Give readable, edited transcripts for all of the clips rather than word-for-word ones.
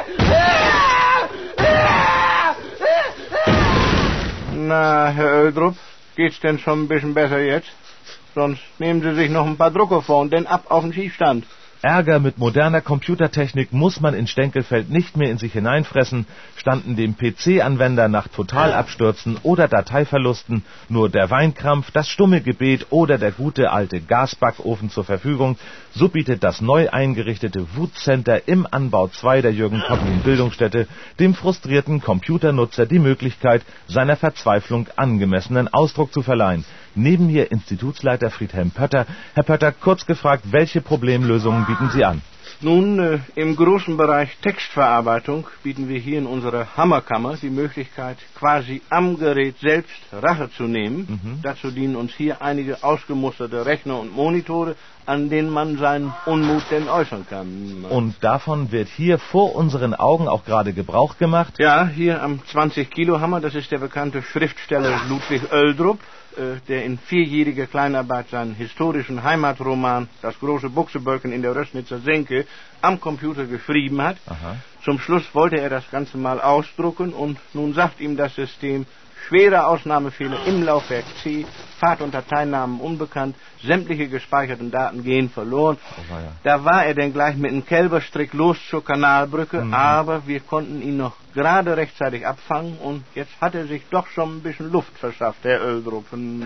Na, Herr Öldrup, geht's denn schon ein bisschen besser jetzt? Sonst nehmen Sie sich noch ein paar Drucker vor und dann ab auf den Schießstand. Ärger mit moderner Computertechnik muss man in Stenkelfeld nicht mehr in sich hineinfressen, standen dem PC-Anwender nach Totalabstürzen oder Dateiverlusten nur der Weinkrampf, das stumme Gebet oder der gute alte Gasbackofen zur Verfügung, so bietet das neu eingerichtete Wutcenter im Anbau 2 der Jürgen-Koppelin-Bildungsstätte dem frustrierten Computernutzer die Möglichkeit, seiner Verzweiflung angemessenen Ausdruck zu verleihen. Neben mir Institutsleiter Friedhelm Pötter. Herr Pötter, kurz gefragt, welche Problemlösungen bieten Sie an? Nun, im großen Bereich Textverarbeitung bieten wir hier in unserer Hammerkammer die Möglichkeit, quasi am Gerät selbst Rache zu nehmen. Dazu dienen uns hier einige ausgemusterte Rechner und Monitore, an denen man seinen Unmut denn äußern kann. Und davon wird hier vor unseren Augen auch gerade Gebrauch gemacht? Ja, hier am 20-Kilo-Hammer, das ist der bekannte Schriftsteller Ludwig Oeldrup, der in 4-jähriger Kleinarbeit seinen historischen Heimatroman Das große Buchsebölken in der Rößnitzer Senke am Computer geschrieben hat. Aha. Zum Schluss wollte er das Ganze mal ausdrucken und nun sagt ihm das System: schwere Ausnahmefehler im Laufwerk C, Pfad- und Dateinamen unbekannt, sämtliche gespeicherten Daten gehen verloren. Oh, ja. Da war er denn gleich mit einem Kälberstrick los zur Kanalbrücke, aber wir konnten ihn noch gerade rechtzeitig abfangen und jetzt hat er sich doch schon ein bisschen Luft verschafft, Herr Oeldrup.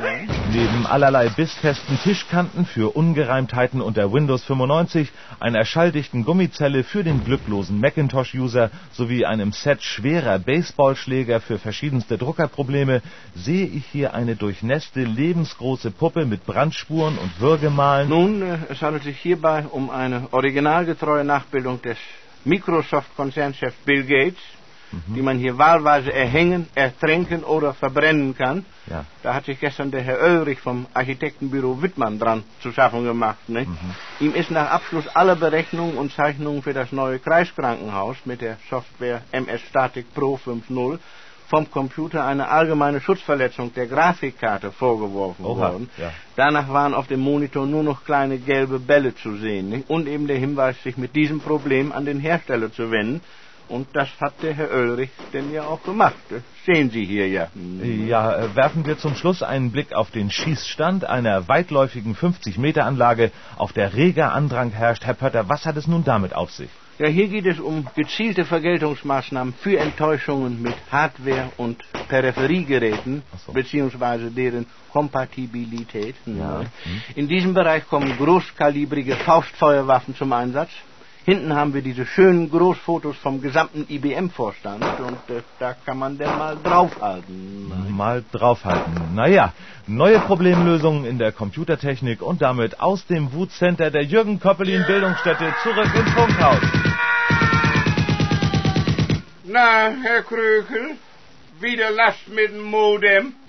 Neben allerlei bissfesten Tischkanten für Ungereimtheiten unter Windows 95, einer schalldichten Gummizelle für den glücklosen Macintosh-User sowie einem Set schwerer Baseballschläger für verschiedenste Druckerprobleme sehe ich hier eine durchnässte, lebensgroße Puppe mit Brandspuren und Würgemalen. Nun, es handelt sich hierbei um eine originalgetreue Nachbildung des Microsoft-Konzernchefs Bill Gates, die man hier wahlweise erhängen, ertränken oder verbrennen kann. Ja. Da hat sich gestern der Herr Oelrich vom Architektenbüro Wittmann dran zu schaffen gemacht. Ne? Ihm ist nach Abschluss aller Berechnungen und Zeichnungen für das neue Kreiskrankenhaus mit der Software MS Static Pro 5.0 vom Computer eine allgemeine Schutzverletzung der Grafikkarte vorgeworfen worden. Ja. Danach waren auf dem Monitor nur noch kleine gelbe Bälle zu sehen. Ne? Und eben der Hinweis, sich mit diesem Problem an den Hersteller zu wenden. Und das hat der Herr Oelrich denn ja auch gemacht. Das sehen Sie hier ja. Ja, werfen wir zum Schluss einen Blick auf den Schießstand einer weitläufigen 50-Meter-Anlage, auf der reger Andrang herrscht. Herr Pötter, was hat es nun damit auf sich? Ja, hier geht es um gezielte Vergeltungsmaßnahmen für Enttäuschungen mit Hardware- und Peripheriegeräten, beziehungsweise deren Kompatibilität. Ja. In diesem Bereich kommen großkalibrige Faustfeuerwaffen zum Einsatz. Hinten haben wir diese schönen Großfotos vom gesamten IBM-Vorstand und da kann man denn mal draufhalten. Mal draufhalten. Naja, neue Problemlösungen in der Computertechnik und damit aus dem Wutcenter der Jürgen-Koppelin-Bildungsstätte zurück ins Funkhaus. Na, Herr Krökel, wieder Last mit dem Modem?